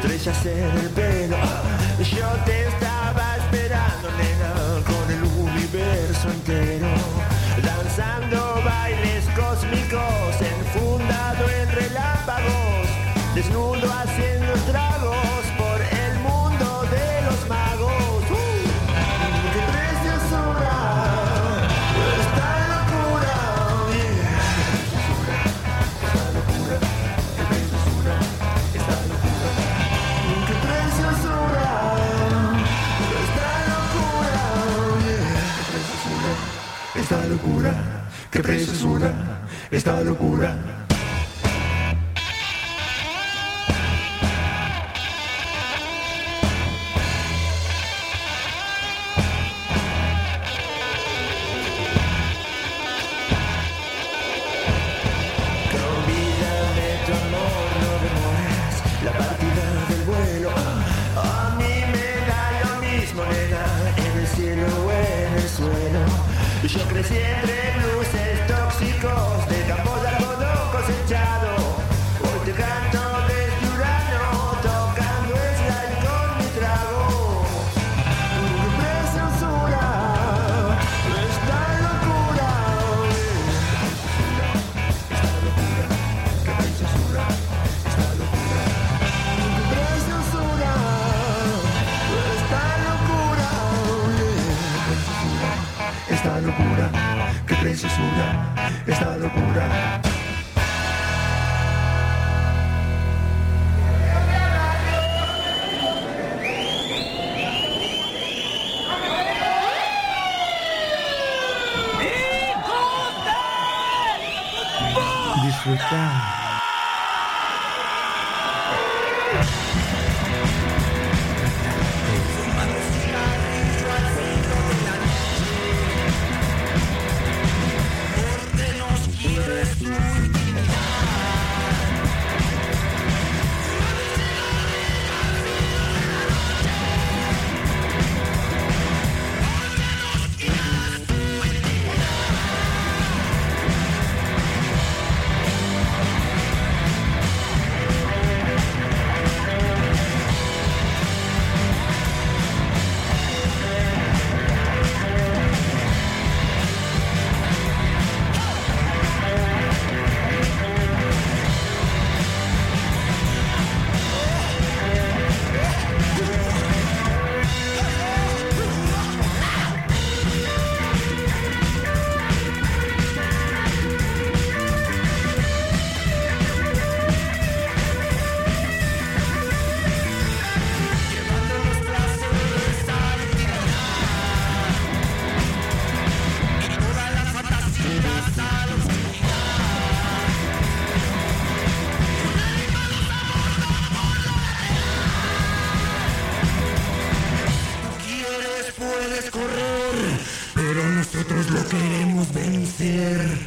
estrellas en el pelo. Yo te estaba esperando, nena, con el universo entero, danzando bailes cósmicos, enfundado en relámpagos, desnudo haciendo estragos por el mundo de los magos. ¡Qué preciosura! Esta locura, yeah. Esta locura, qué preciosura, esta locura. ¡Qué preciosura! Esta locura, yeah. Esta locura, qué preciosura, esta locura. Yo crecí entre luces tóxicos de campos de algodón cosechado. Hoy te canto desde Urano, tocando slide con mi trago. ¡Qué preciosura! Esta locura. Esta locura, qué preciosura. Esta locura, qué preciosura. Esta locura. Esta locura, qué preciosura, esta locura. Disfrutar. Nosotros lo queremos vencer.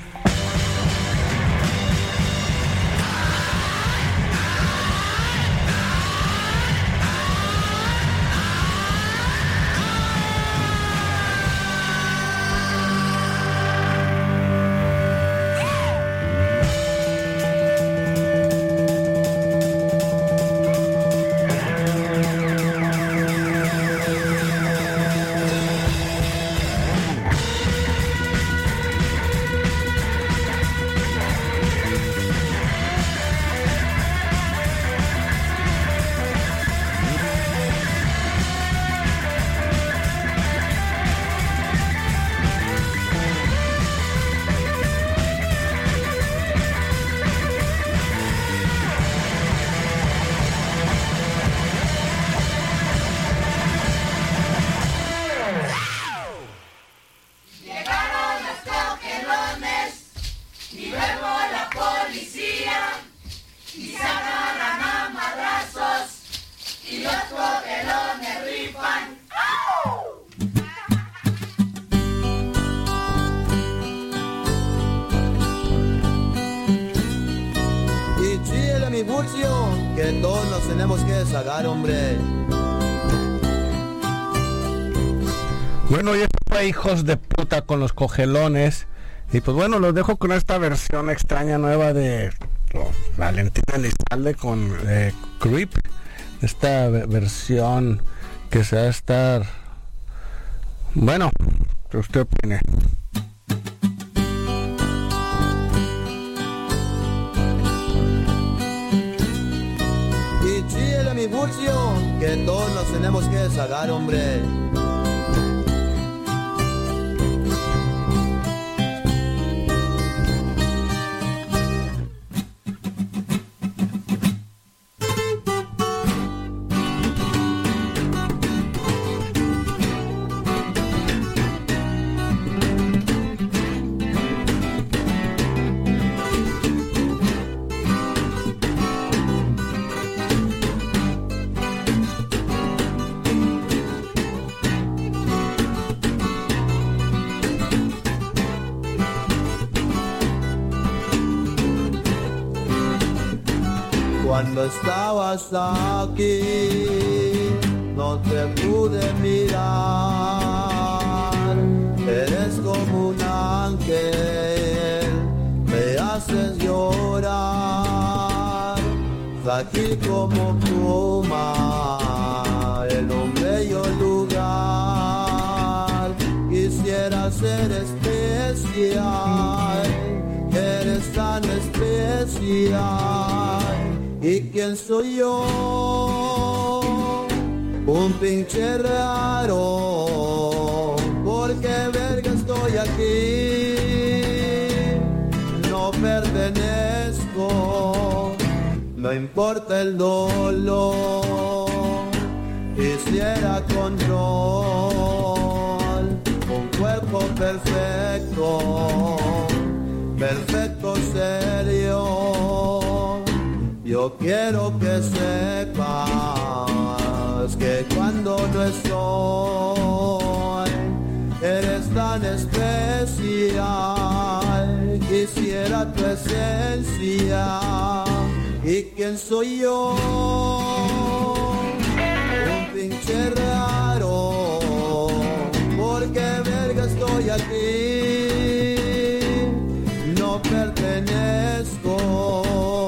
mi Burcio, que todos nos tenemos que deshagar, hombre. Bueno, y esto fue Hijos de Puta con los Cogelones. Y pues bueno, los dejo con esta versión extraña nueva de Valentín Elizalde con Creep. esta versión que se va a estar, bueno, que usted opine. Y chile mi Furcio, que todos nos tenemos que sacar, hombre. Cuando estabas aquí, no te pude mirar. Eres como un ángel, me haces llorar. Aquí como pluma, en un bello lugar. Quisiera ser especial, eres tan especial. ¿Y quién soy yo? Un pinche raro, porque verga estoy aquí, no pertenezco, no importa el dolor, quisiera control, un cuerpo perfecto, perfecto serio. Yo quiero que sepas que cuando no estoy, eres tan especial. Quisiera tu esencia. ¿Y quién soy yo? Un pinche raro, porque verga estoy aquí, no pertenezco.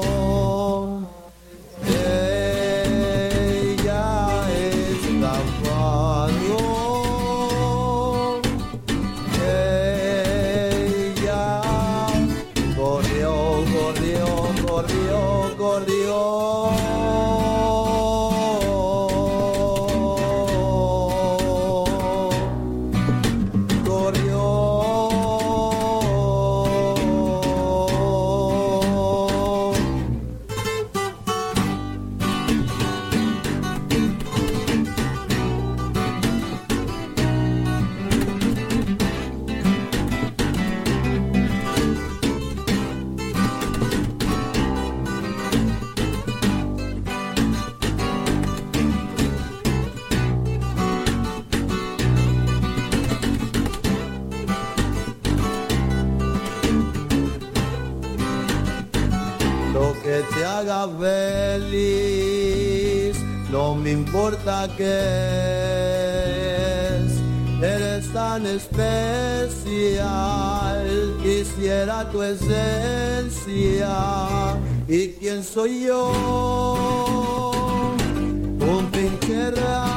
Te haga feliz, no me importa qué es, eres tan especial, quisiera tu esencia. ¿Y quién soy yo? Un pinche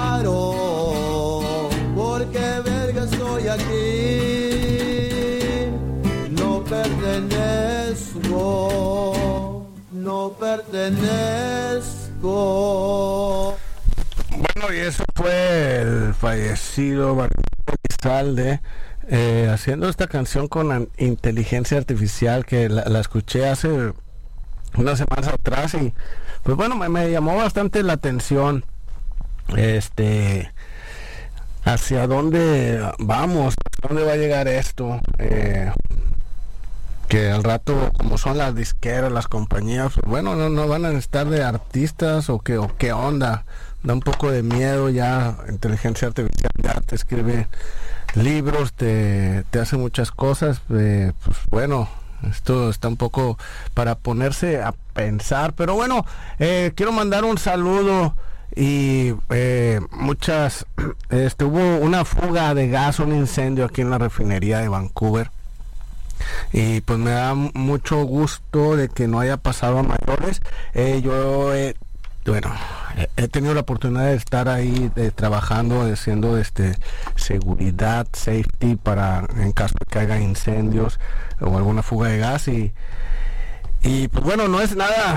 raro, porque verga estoy aquí, no pertenezco, no pertenezco. Bueno, y eso fue el fallecido Bartolo Elizalde haciendo esta canción con inteligencia artificial, que la escuché hace unas semanas atrás y pues bueno, me llamó bastante la atención hacia dónde vamos, a dónde va a llegar esto. Que al rato, como son las disqueras, las compañías, pues bueno, no van a estar de artistas o qué onda. Da un poco de miedo ya. Inteligencia artificial ya te escribe libros, te hace muchas cosas. Pues bueno, esto está un poco para ponerse a pensar. Pero bueno, quiero mandar un saludo y hubo una fuga de gas, un incendio aquí en la refinería de Vancouver. Y pues me da mucho gusto de que no haya pasado a mayores. Yo he bueno, he tenido la oportunidad de estar ahí trabajando, haciendo seguridad, safety, para en caso de que haya incendios o alguna fuga de gas, y pues bueno, no es nada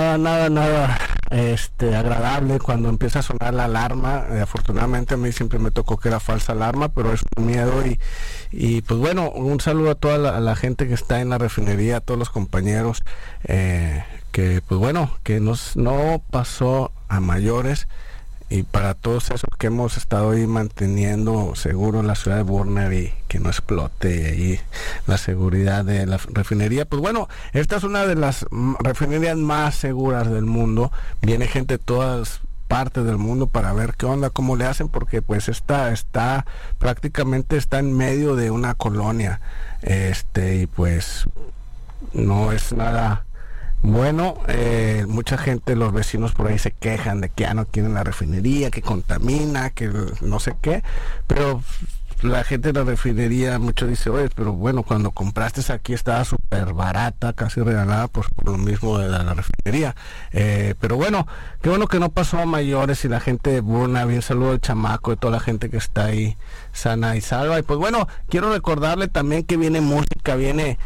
agradable cuando empieza a sonar la alarma. Afortunadamente a mí siempre me tocó que era falsa alarma, pero es un miedo. Y pues bueno, un saludo a toda la gente que está en la refinería, a todos los compañeros, que pues bueno, que no pasó a mayores, y para todos esos que hemos estado ahí manteniendo seguro la ciudad de Burnaby y que no explote ahí la seguridad de la refinería. Pues bueno, esta es una de las refinerías más seguras del mundo. Viene gente de todas partes del mundo para ver qué onda, cómo le hacen, porque pues está prácticamente está en medio de una colonia, y pues no es nada bueno. Mucha gente, los vecinos por ahí se quejan de que ya no quieren la refinería, que contamina, que no sé qué, pero la gente de la refinería mucho dice, oye, pero bueno, cuando compraste aquí estaba súper barata, casi regalada, pues por lo mismo de la refinería. Pero bueno, qué bueno que no pasó a mayores, y la gente de Burnaby, un saludo al chamaco, de toda la gente que está ahí sana y salva. Y pues bueno, quiero recordarle también que viene música, viene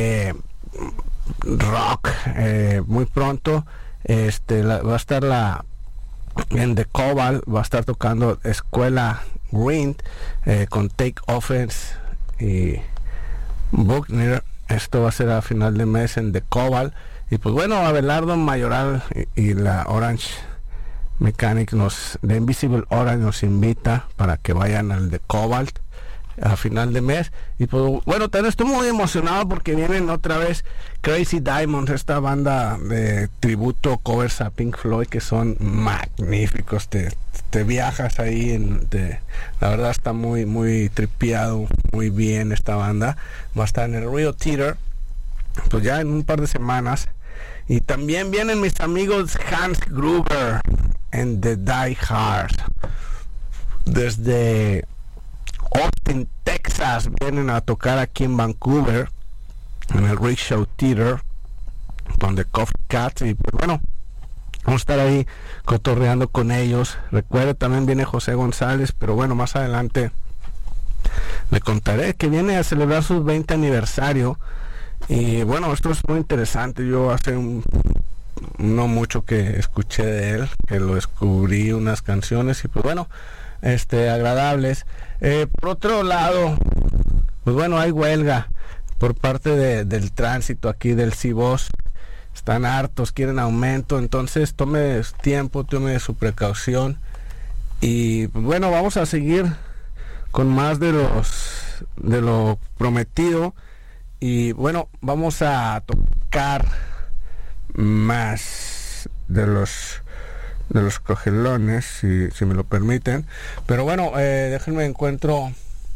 rock, muy pronto. Va a estar en The Cobalt, va a estar tocando Escuela Grind, con Take Offense y Buckner. Esto va a ser a final de mes en The Cobalt. Y pues bueno, Abelardo Mayoral y la Orange Mechanic de Invisible Orange nos invita para que vayan al The Cobalt a final de mes. Y pues bueno, también estoy muy emocionado porque vienen otra vez Crazy Diamonds, esta banda de tributo, covers a Pink Floyd, que son magníficos. Te viajas ahí, la verdad está muy tripeado, muy bien esta banda. Va a estar en el Rio Theater pues ya en un par de semanas. Y también vienen mis amigos Hans Gruber en The Die Hard desde Austin, Texas. Vienen a tocar aquí en Vancouver en el Rickshaw Theater con The Coffee Cats. Y pues bueno, vamos a estar ahí cotorreando con ellos. Recuerde, también viene José González, pero bueno, más adelante le contaré que viene a celebrar su 20 aniversario. Y bueno, esto es muy interesante. Yo hace no mucho que escuché de él, que lo descubrí unas canciones, y pues bueno, agradables. Por otro lado, pues bueno, hay huelga por parte del tránsito aquí del CBOS. Están hartos, quieren aumento, entonces tome tiempo, tome su precaución. Y pues bueno, vamos a seguir con más de lo prometido. Y bueno, vamos a tocar más de los cogelones, si me lo permiten. Pero bueno, déjenme encuentro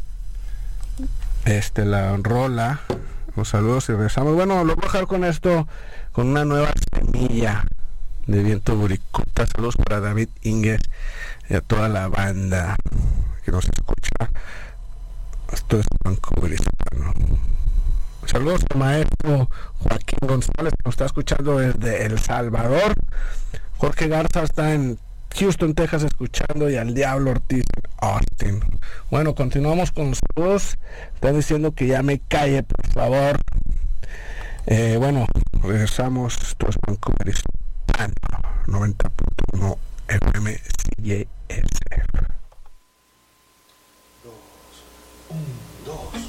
la rola. Los saludos y regresamos. Bueno, lo voy a dejar con esto, con una nueva semilla de Viento Buricuta. Saludos para David Ínguez y a toda la banda que nos escucha. Esto es Vancouver hispano. Saludos al maestro Joaquín González, que nos está escuchando desde El Salvador. Jorge Garza está en Houston, Texas, escuchando, y al Diablo Ortiz en Austin. Bueno, continuamos con los saludos. Están diciendo que ya me calle, por favor. Bueno, regresamos. Esto es Vancouver hispano, 90.1 FM CJSF. 2.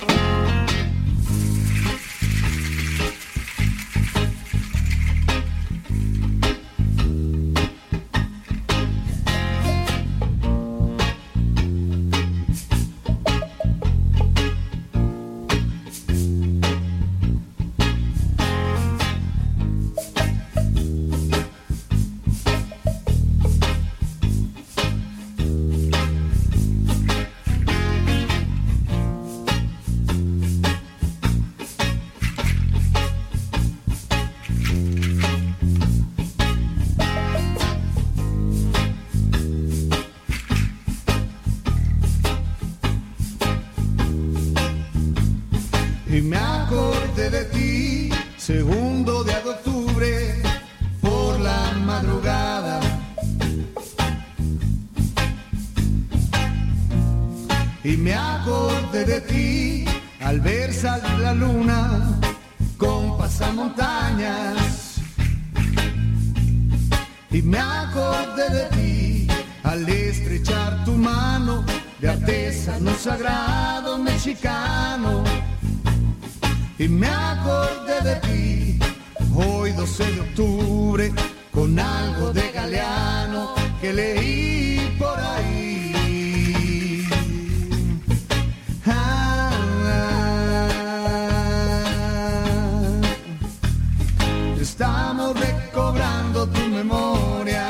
y me acordé de ti al ver salir la luna con pasamontañas. Y me acordé de ti al estrechar tu mano de artesano sagrado mexicano. Y me acordé de ti hoy 12 de octubre con algo de Galeano que leí por ahí. Estamos recobrando tu memoria,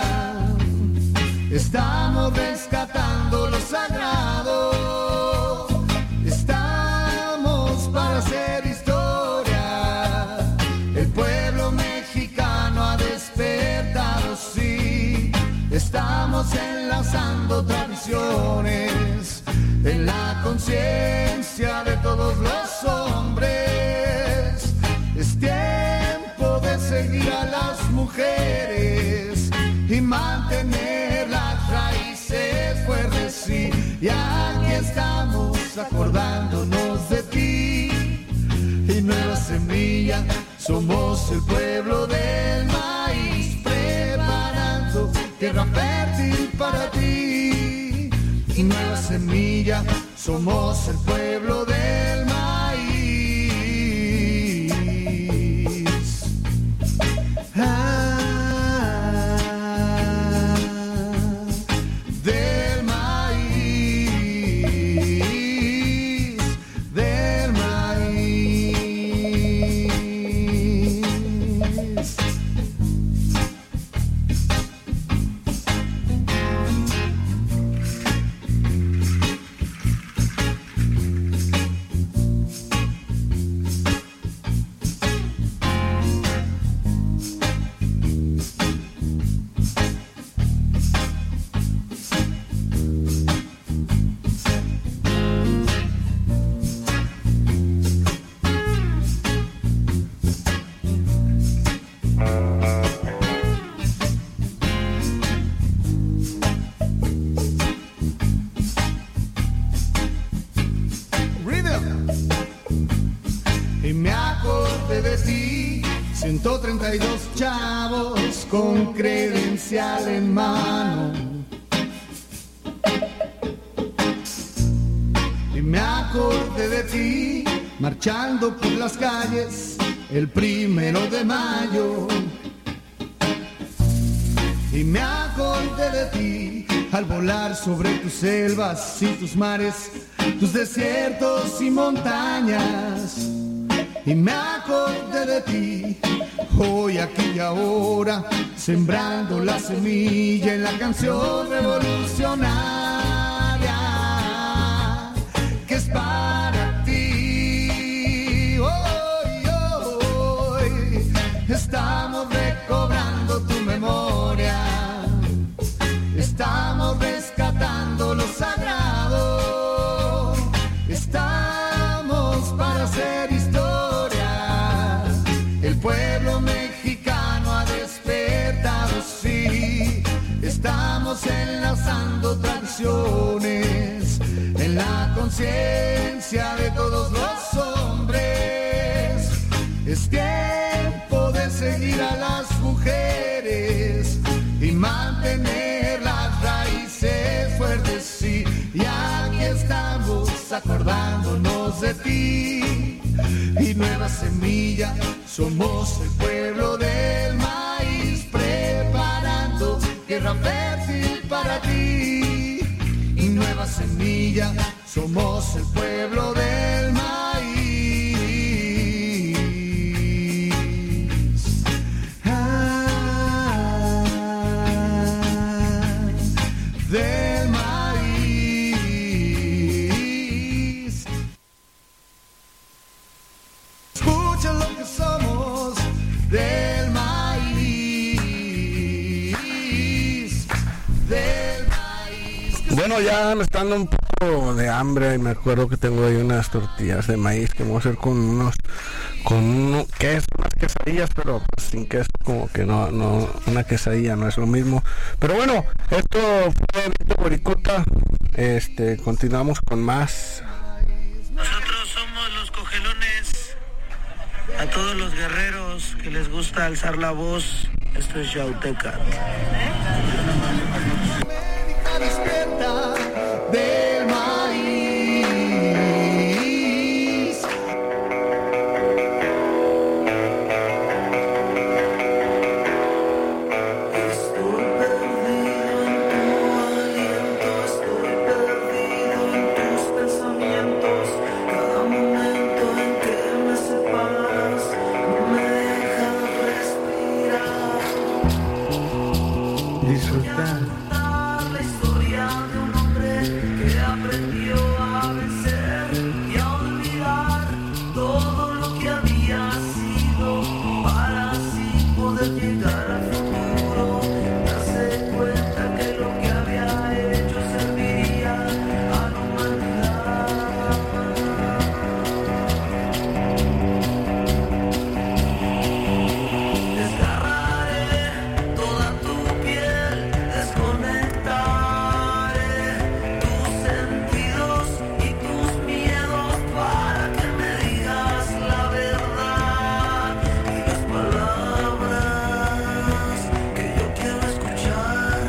estamos rescatando lo sagrado, estamos para hacer historia. El pueblo mexicano ha despertado, sí, estamos enlazando tradiciones en la conciencia de todos los hombres. Es tiempo de seguir a las mujeres y mantener las raíces fuertes, sí. Y aquí estamos acordándonos de ti. Y Nueva Semilla, somos el pueblo del maíz, preparando tierra fértil para ti. Y Nueva Semilla, somos el pueblo del maíz. Del maíz, del maíz. Y me acordé de ti, 132 chavos con credencial en mano. Y me acordé de ti, marchando por las calles el 1 de mayo. Y me acordé de ti al volar sobre tus selvas y tus mares, tus desiertos y montañas. Y me acordé de ti hoy, aquí y ahora, sembrando la semilla en la canción revolucionaria que es para ti. Hoy, hoy estamos recobrando tu memoria, estamos rescatando lo sagrado, estamos para hacer historia. El pueblo mexicano ha despertado, sí, estamos enlazando tradiciones en la conciencia de todos los hombres. Es tiempo de seguir a las mujeres y mantener las raíces fuertes, sí. Y aquí estamos acordándonos de ti. Y Nueva Semilla, somos el pueblo del maíz, preparando tierra fértil para ti. Y Nueva Semilla, somos el pueblo del maíz. Del maíz. Escucha lo que somos, del maíz, del maíz. Bueno, ya me está dando un poco de hambre y me acuerdo que tengo ahí unas tortillas de maíz que vamos a hacer con unos queso, unas quesadillas, pero pues sin queso, como que no, una quesadilla no es lo mismo. Pero bueno, esto fue Vito Boricuta Continuamos con más. Nosotros somos los cogelones. A todos los guerreros que les gusta alzar la voz, esto es Yauteca. América despierta del maíz. Estoy perdido en tu aliento, estoy perdido en tus pensamientos. Cada momento en que me separas no me deja respirar. Disfrutar. La historia de un hombre que aprendió a vencer y a olvidar todo lo que había sido para así poder llegar al futuro, darse cuenta que lo que había hecho serviría a la humanidad. Desgarraré toda tu piel, desconectaré tus sentidos y tus miedos para que me digas la verdad y las palabras que yo quiero escuchar.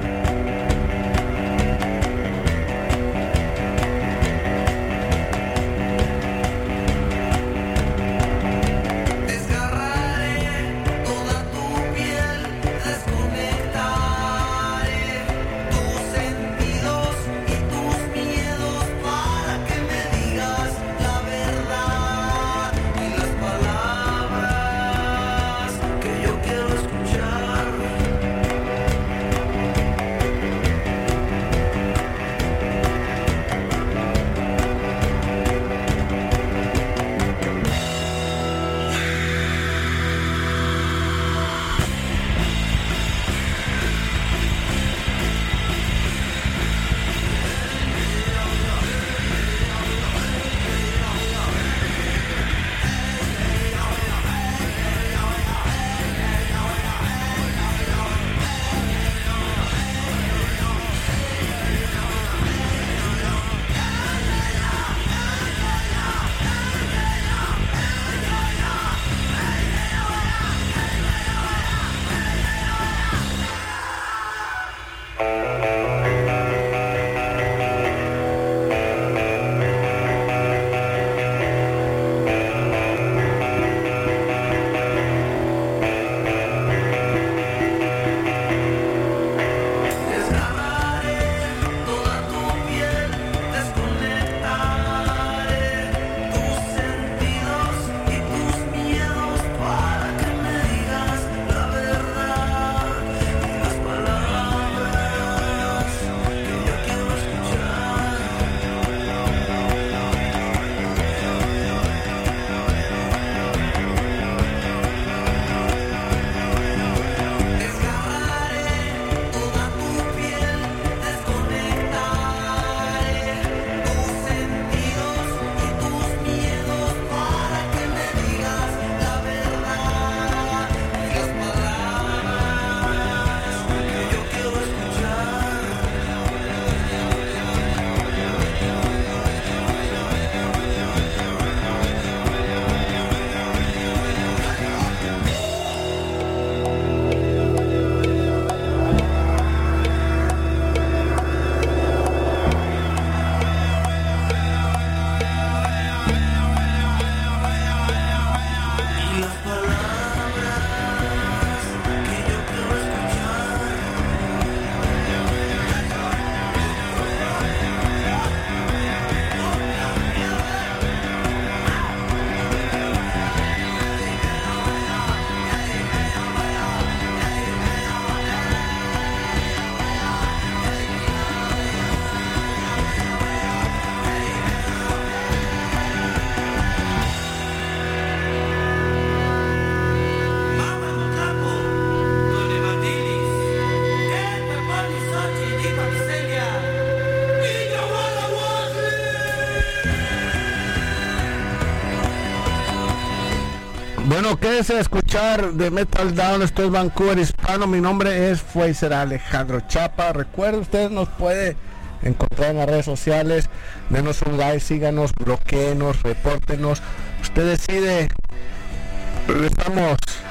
Desgarraré toda tu piel, desconectaré tus sentidos y tus miedos para que me digas la verdad y las palabras que yo quiero escuchar. Desgarraré toda tu piel, desconectaré tus sentidos y tus miedos para que me digas la verdad y las palabras que yo quiero escuchar. Desgarraré toda tu piel, desconectaré tus sentidos y tus miedos para que me digas la verdad y las palabras que yo quiero escuchar. Y las palabras que yo quiero escuchar. Mama Mocapo, Don Evadilis, Epe Palisochi, Dipa Miselia, Villa Bueno, quédese a escuchar de Metal Down. Esto es Vancouver Hispano. Mi nombre es Fueser Alejandro Chapa. Recuerde, usted nos puede encontrar en las redes sociales. Denos un like, síganos, bloquéenos, repórtenos. Usted decide. Regresamos.